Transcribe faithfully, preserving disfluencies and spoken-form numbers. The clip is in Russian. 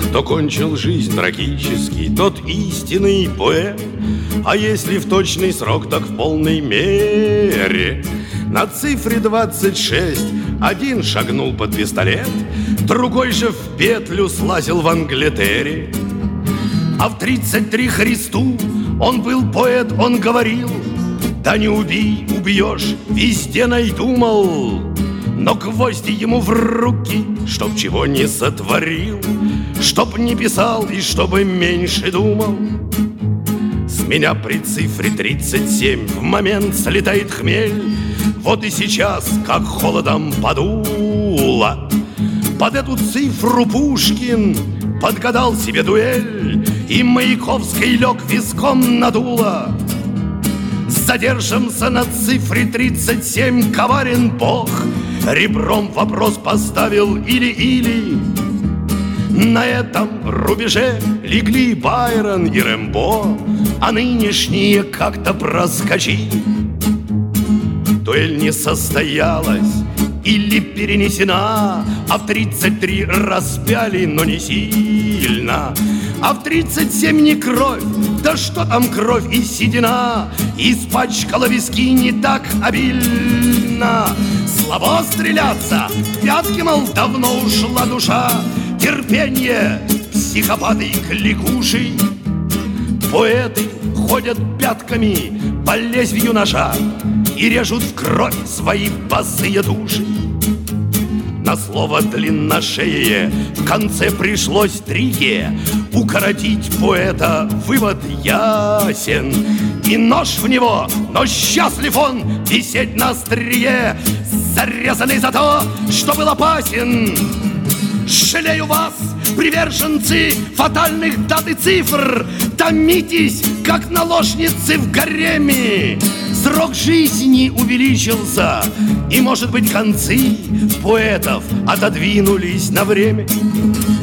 Кто кончил жизнь трагически, тот истинный поэт. А если в точный срок, так в полной мере. На цифре двадцать шесть один шагнул под пистолет, другой же в петлю слазил в Англитере. А в тридцать три Христу он был поэт, он говорил: да не убей, убьешь, везде найду, мол. Но гвозди ему в руки, чтоб чего не сотворил, чтоб не писал и чтобы меньше думал. С меня при цифре тридцать семь в момент слетает хмель. Вот и сейчас, как холодом подуло, под эту цифру Пушкин подгадал себе дуэль, и Маяковский лег виском надуло. Задержимся на цифре тридцать семь, коварен Бог. Ребром вопрос поставил или-или. На этом рубеже легли Байрон и Рэмбо, а нынешние как-то проскочили. Дуэль не состоялась или перенесена, а в тридцать три распяли, но не сильно. А в тридцать семь не кровь, да что там кровь и седина, испачкала виски не так обильно. Слабо стреляться, в пятки, мол, давно ушла душа. Терпенье, психопаты кликуши. Поэты ходят пятками по лезвию ножа и режут в кровь свои босые души. На слово длинношее в конце пришлось трике укоротить поэта, вывод ясен. И нож в него, но счастлив он висеть на острие, зарезанный за то, что был опасен. Жалею вас, приверженцы фатальных дат и цифр, томитесь, как наложницы в гареме. Срок жизни увеличился, и, может быть, концы поэтов отодвинулись на время.